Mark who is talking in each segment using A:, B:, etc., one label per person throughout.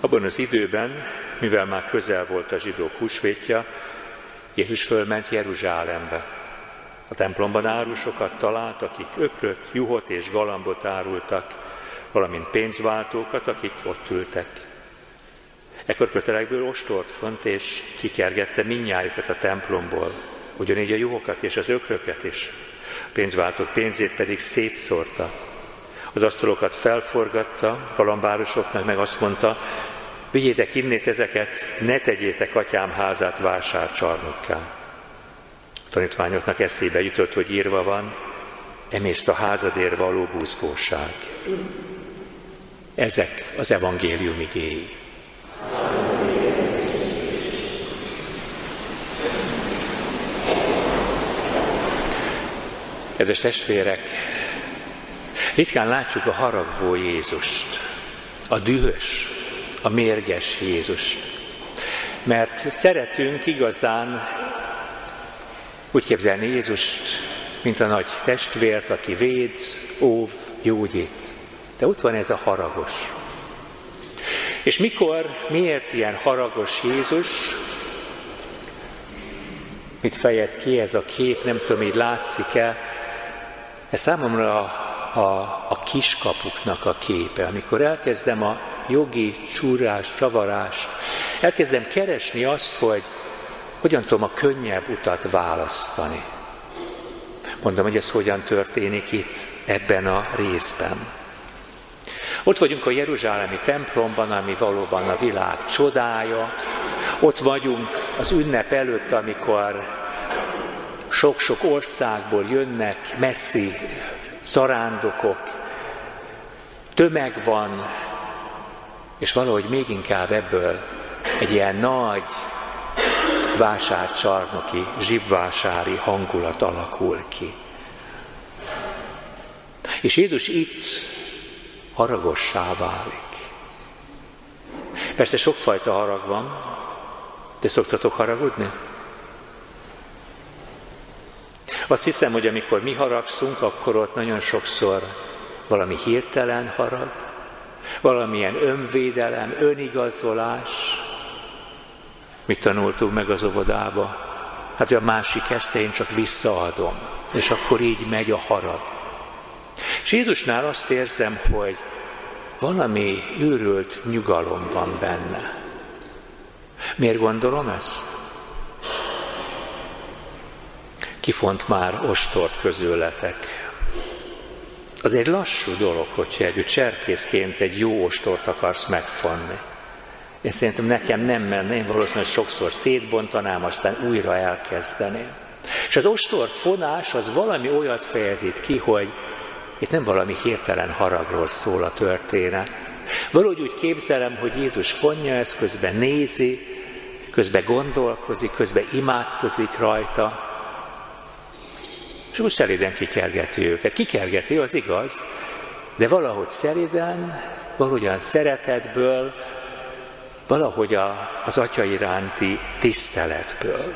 A: Abban az időben, mivel már közel volt a zsidók húsvétja, Jézus fölment Jeruzsálembe. A templomban árusokat talált, akik ökröt, juhot és galambot árultak, valamint pénzváltókat, akik ott ültek. Ekkor kötelekből ostort font, és kikergette mindnyájukat a templomból, ugyanígy a juhokat és az ökröket is. A pénzváltók pénzét pedig szétszórta. Az asztalokat felforgatta, galambárosoknak meg azt mondta, vigyétek innét ezeket, ne tegyétek atyám házát vásárcsarnokká. A tanítványoknak eszébe jutott, hogy írva van, emészt a házadért való buzgóság. Ezek az evangélium igéi. Kedves testvérek, ritkán látjuk a haragvó Jézust, a dühös, a mérges Jézust. Mert szeretünk igazán úgy képzelni Jézust, mint a nagy testvért, aki véd, óv, gyógyít. De ott van ez a haragos. És miért ilyen haragos Jézus? Mit fejez ki ez a kép, nem tudom, így látszik-e? Ez számomra a kiskapuknak a képe. Amikor elkezdem a jogi csúrást, csavarást, elkezdem keresni azt, hogy hogyan tudom a könnyebb utat választani. Mondom, hogy ez hogyan történik itt, ebben a részben. Ott vagyunk a jeruzsálemi templomban, ami valóban a világ csodája. Ott vagyunk az ünnep előtt, amikor sok-sok országból jönnek messzi zarándokok, tömeg van, és valahogy még inkább ebből egy ilyen nagy vásárcsarnoki, zsibvásári hangulat alakul ki. És Jézus itt haragossá válik. Persze sokfajta harag van, de szoktatok haragudni? Azt hiszem, hogy amikor mi haragszunk, akkor ott nagyon sokszor valami hirtelen harag, valamilyen önvédelem, önigazolás. Mit tanultunk meg az óvodába? Hát, a másik ezt én csak visszaadom, és akkor így megy a harag. És Jézusnál azt érzem, hogy valami őrült nyugalom van benne. Miért gondolom ezt? Ki font már ostort közületek? Az egy lassú dolog, hogyha egy cserkészként egy jó ostort akarsz megfonni. Én szerintem nekem nem menne, én valószínűleg sokszor szétbontanám, aztán újra elkezdeném. És az ostorfonás az valami olyat fejezít ki, hogy itt nem valami hirtelen haragról szól a történet. Valahogy úgy képzelem, hogy Jézus fonja ezt, közben nézi, közben gondolkozik, közben imádkozik rajta, és úgy szelíden kikergeti őket. Kikergeti, az igaz, de valahogy szelíden, valahogyan szeretetből, valahogy az Atya iránti tiszteletből.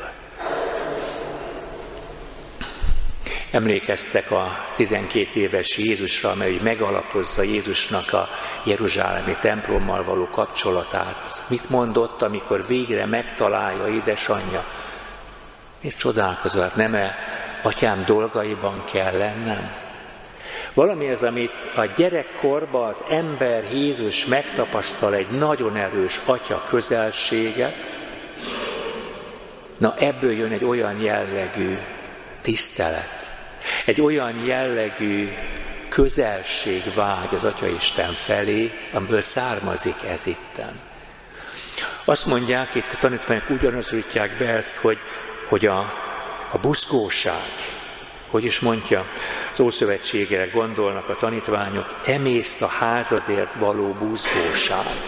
A: Emlékeztek a 12 éves Jézusra, amely megalapozza Jézusnak a jeruzsálemi templommal való kapcsolatát. Mit mondott, amikor végre megtalálja édesanyja? Miért csodálkozol? Hát nem-e atyám dolgaiban kell lennem? Valami ez, amit a gyerekkorban az ember Jézus megtapasztal, egy nagyon erős atya közelséget. Na ebből jön egy olyan jellegű tisztelet, egy olyan jellegű közelségvágy az Atyaisten felé, amiből származik ez itten. Azt mondják, itt a tanítványok ugyanaz ütják be ezt, hogy a buzgóság, hogy is mondja, az Ószövetségre gondolnak a tanítványok, emészt a házadért való buzgóság.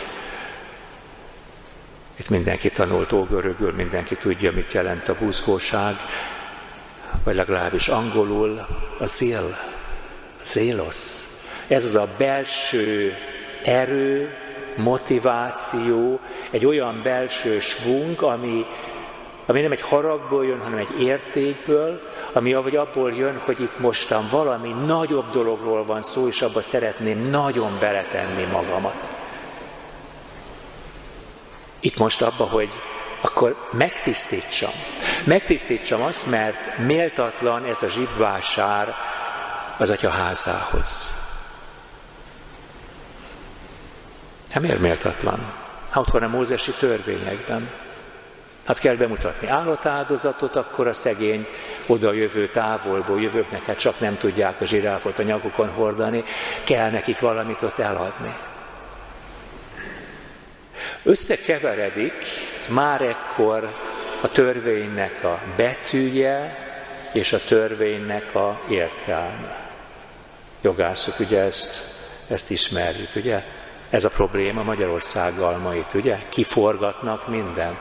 A: Itt mindenki tanult ógörögül, mindenki tudja, mit jelent a buzgóság, vagy legalábbis angolul a zélosz. Ez az a belső erő, motiváció, egy olyan belső svung, ami nem egy haragból jön, hanem egy értékből, ami abból jön, hogy itt mostan valami nagyobb dologról van szó, és abba szeretném nagyon beletenni magamat. Itt most abba, hogy akkor megtisztítsam. Megtisztítsam azt, mert méltatlan ez a zsibvásár az Atya házához. Hát miért méltatlan? Hát ott van a mózesi törvényekben. Hát kell bemutatni állatáldozatot, akkor a szegény oda jövő távolból jövőknek hát csak nem tudják a zsiráfot a nyakukon hordani, kell nekik valamit ott eladni. Összekeveredik már ekkor a törvénynek a betűje és a törvénynek a értelme. Jogászok, ugye ezt ismerjük, ugye? Ez a probléma Magyarországgal ma itt, ugye? Kiforgatnak mindent.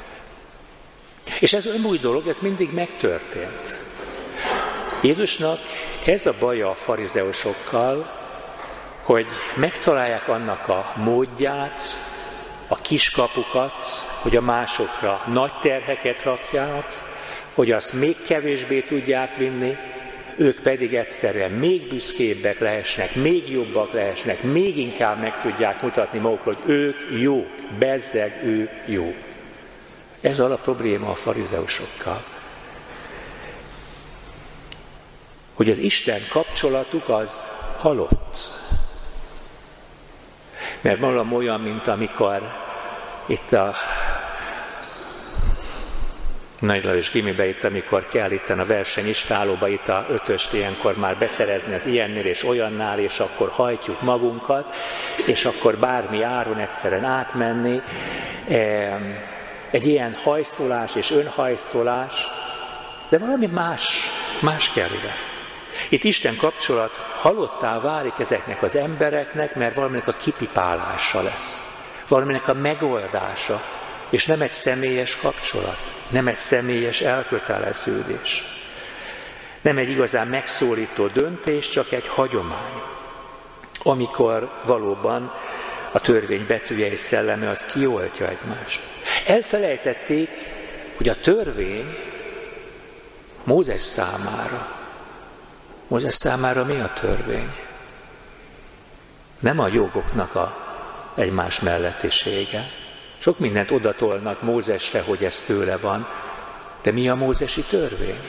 A: És ez olyan új dolog, ez mindig megtörtént. Jézusnak ez a baja a farizeusokkal, hogy megtalálják annak a módját, a kiskapukat, hogy a másokra nagy terheket rakják, hogy azt még kevésbé tudják vinni, ők pedig egyszerűen még büszkébbek lehessenek, még jobbak lehessenek, még inkább meg tudják mutatni magukról, hogy ők jók, bezzeg ő jó. Ez a probléma a farizeusokkal. Hogy az Isten kapcsolatuk az halott. Mert valami olyan, mint amikor itt a Nagy Lajos gimibe itt, amikor kell itt a versenyistálóba, itt a 5-öst ilyenkor már beszerezni az ilyennél és olyannál, és akkor hajtjuk magunkat, és akkor bármi áron egyszerűen átmenni. Egy ilyen hajszolás és önhajszolás, de valami más kell ide. Itt Isten kapcsolat halottá válik ezeknek az embereknek, mert valaminek a kipipálása lesz. Valaminek a megoldása, és nem egy személyes kapcsolat, nem egy személyes elköteleződés. Nem egy igazán megszólító döntés, csak egy hagyomány, amikor valóban a törvény betűje és szelleme az kioltja egymást. Elfelejtették, hogy a törvény Mózes számára mi a törvény? Nem a jogoknak a egymás mellettisége. Sok mindent odatolnak Mózesre, hogy ez tőle van, de mi a mózesi törvény?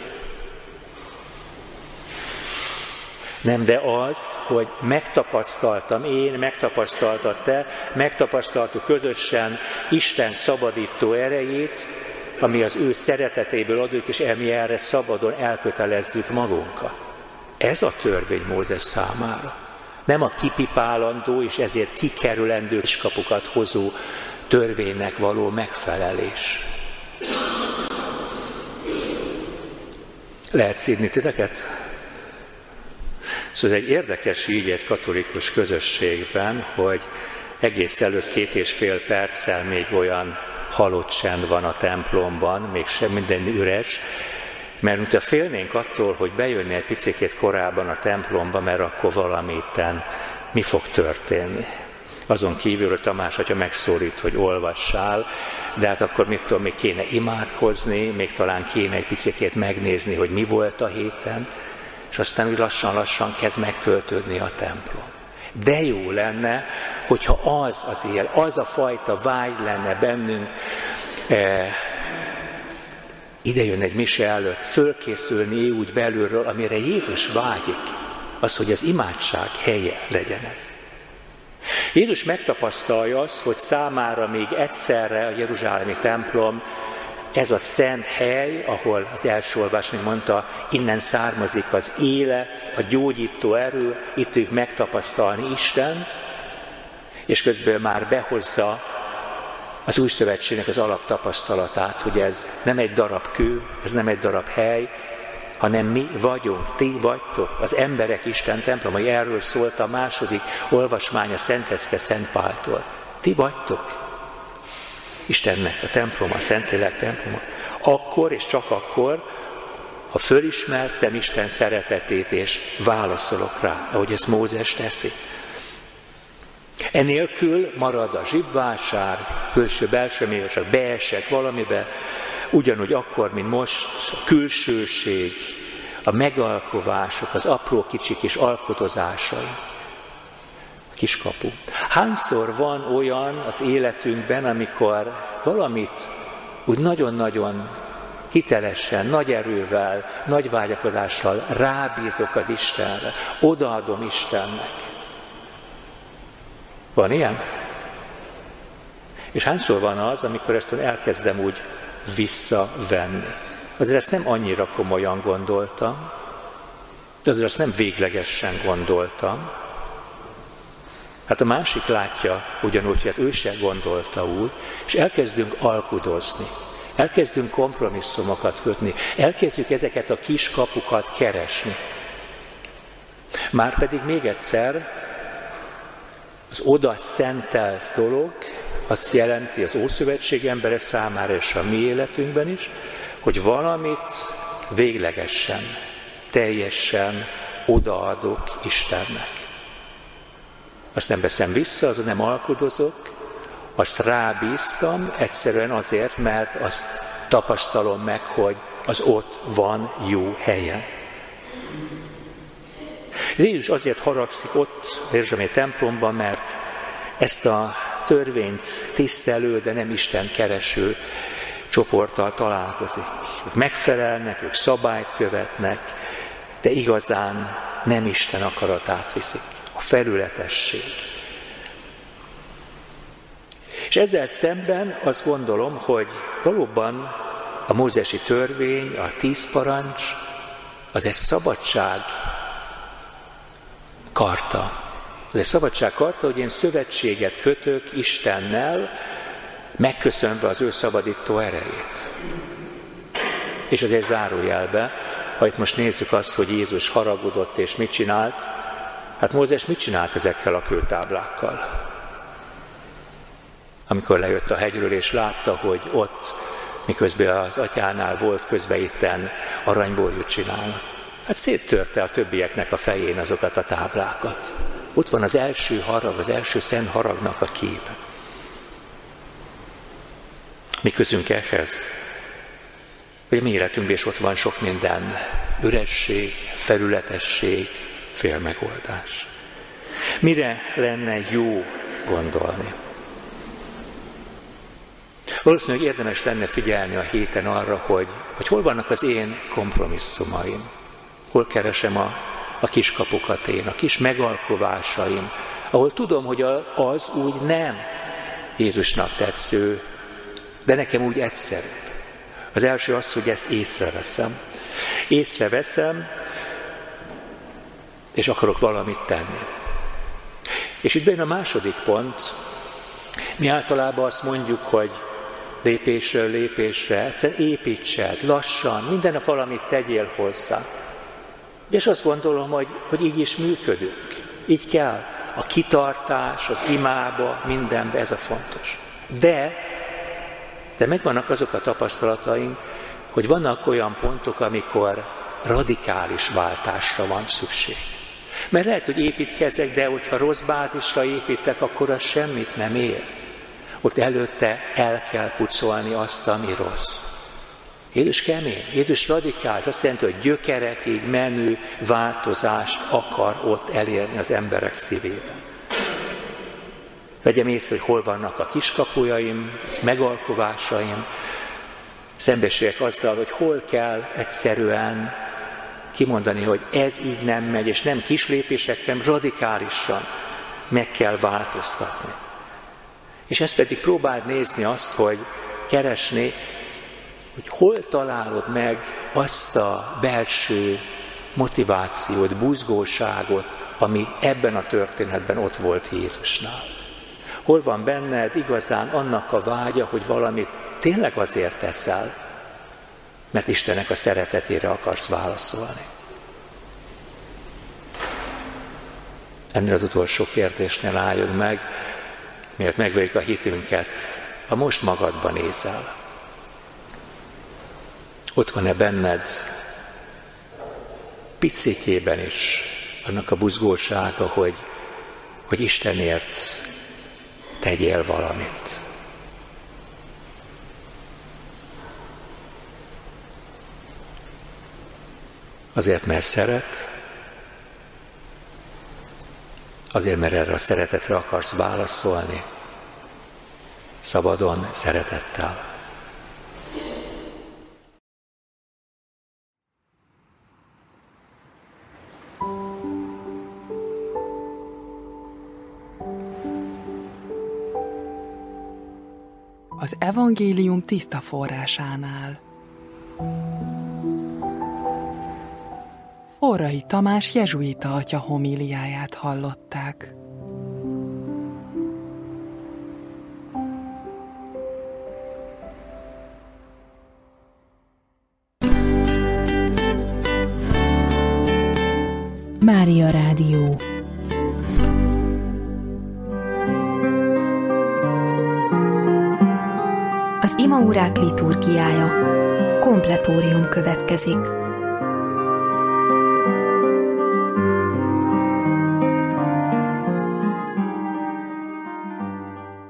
A: Nem, de az, hogy megtapasztaltam én, megtapasztaltad te, megtapasztaltuk közösen Isten szabadító erejét, ami az ő szeretetéből adjuk, és mi erre szabadon elkötelezzük magunkat. Ez a törvény Mózes számára. Nem a kipipálandó és ezért kikerülendő kiskapukat hozó törvénynek való megfelelés. Lehet szídni titeket? Szóval egy érdekes így egy katolikus közösségben, hogy egész előtt 2,5 perccel még olyan halott csend van a templomban, még sem minden üres, mert mintha félnénk attól, hogy bejönni egy picikét korábban a templomba, mert akkor valamiten mi fog történni. Azon kívül, hogy Tamás atya megszólít, hogy olvassál, de hát akkor mit tudom, még kéne imádkozni, még talán kéne egy picikét megnézni, hogy mi volt a héten, és aztán úgy lassan-lassan kezd megtöltődni a templom. De jó lenne, hogyha az él, az a fajta vágy lenne bennünk, ide jön egy mise előtt, fölkészülni úgy belülről, amire Jézus vágyik, az, hogy az imádság helye legyen ez. Jézus megtapasztalja azt, hogy számára még egyszerre a jeruzsálemi templom ez a szent hely, ahol az első olvás még mondta, innen származik az élet, a gyógyító erő, itt tudjuk megtapasztalni Istent, és közben már behozza az új szövetségnek az alaptapasztalatát, hogy ez nem egy darab kő, ez nem egy darab hely, hanem mi vagyunk, ti vagytok, az emberek Isten templomai, erről szólt a második olvasmánya Szentecke Szent Páltól. Ti vagytok Istennek a temploma, a Szentlélek temploma. Akkor és csak akkor, ha fölismertem Isten szeretetét és válaszolok rá, ahogy ezt Mózes teszi. Enélkül marad a zsibvásár, külső-belső mérőség, beesek valamibe, ugyanúgy akkor, mint most, a külsőség, a megalkovások, az apró kicsik és alkotozásai. kiskapu. Hányszor van olyan az életünkben, amikor valamit úgy nagyon-nagyon hitelesen, nagy erővel, nagy vágyakozással rábízok az Istenre, odaadom Istennek. Van ilyen? És hányszor van az, amikor ezt elkezdem úgy visszavenni? Azért ezt nem annyira komolyan gondoltam, de azért ezt nem véglegesen gondoltam. Hát a másik látja ugyanúgy, hogy ő se gondolta úgy, és elkezdünk alkudozni, elkezdünk kompromisszumokat kötni, elkezdjük ezeket a kis kapukat keresni. Márpedig még egyszer, az oda szentelt dolog azt jelenti az Ószövetség embere számára és a mi életünkben is, hogy valamit véglegesen, teljesen odaadok Istennek. Azt nem veszem vissza, azon nem alkudozok, azt rábíztam egyszerűen azért, mert azt tapasztalom meg, hogy az ott van jó helyen. Jézus azért haragszik ott a Érzsébet templomban, mert ezt a törvényt tisztelő, de nem Isten kereső csoporttal találkozik. Ők megfelelnek, ők szabályt követnek, de igazán nem Isten akaratát viszik. A felületesség. És ezzel szemben azt gondolom, hogy valóban a mózesi törvény, a 10 parancs, az egy szabadság karta. Az egy szabadság karta, hogy én szövetséget kötök Istennel, megköszönve az ő szabadító erejét. És azért zárójelbe, ha itt most nézzük azt, hogy Jézus haragudott és mit csinált, hát Mózes mit csinált ezekkel a kőtáblákkal? Amikor lejött a hegyről és látta, hogy ott, miközben az atyánál volt, közben itten aranyborjút csinálnak. Hát széttörte a többieknek a fején azokat a táblákat. Ott van az első harag, az első szent haragnak a képe. Mi közünk ehhez? Hogy a mi életünkben is ott van sok minden, üresség, felületesség, félmegoldás. Mire lenne jó gondolni? Valószínűleg érdemes lenne figyelni a héten arra, hogy hol vannak az én kompromisszumaim, hol keresem a kiskapukat én, a kis megalkovásaim, ahol tudom, hogy az úgy nem Jézusnak tetsző, de nekem úgy egyszerűbb. Az első az, hogy ezt észreveszem, és akarok valamit tenni. És itt bejön a második pont. Mi általában azt mondjuk, hogy lépésről lépésre, egyszerűen építsed, lassan, minden nap valamit tegyél hozzá. És azt gondolom, hogy így is működünk. Így kell. A kitartás, az imába, mindenbe, ez a fontos. De megvannak azok a tapasztalataink, hogy vannak olyan pontok, amikor radikális váltásra van szükség. Mert lehet, hogy építkezek, de hogyha rossz bázisra építek, akkor az semmit nem ér. Ott előtte el kell pucolni azt, ami rossz. Jézus kemény, Jézus radikális, azt jelenti, hogy gyökerekig menő változást akar ott elérni az emberek szívében. Vegyem észre, hogy hol vannak a kiskapujaim, megalkovásaim, szembesüljek azzal, hogy hol kell egyszerűen kimondani, hogy ez így nem megy, és nem kis lépésekkel, radikálisan meg kell változtatni. És ezt pedig próbáld nézni azt, hogy keresni, hogy hol találod meg azt a belső motivációt, buzgóságot, ami ebben a történetben ott volt Jézusnál. Hol van benned igazán annak a vágya, hogy valamit tényleg azért teszel, mert Istennek a szeretetére akarsz válaszolni. Ennél az utolsó kérdésnél álljunk meg, miért megvegyük a hitünket, ha most magadban nézel. Ott van-e benned picikében is annak a buzgósága, hogy Istenért tegyél valamit. Azért, mert szeret, Azért, mert erre a szeretetre akarsz válaszolni. Szabadon, szeretettel.
B: Az evangélium tiszta forrásánál. Forrai Tamás jezsuita atya homíliáját hallották.
C: Mária Rádió.
D: Az imaórák liturgiája. Kompletórium következik.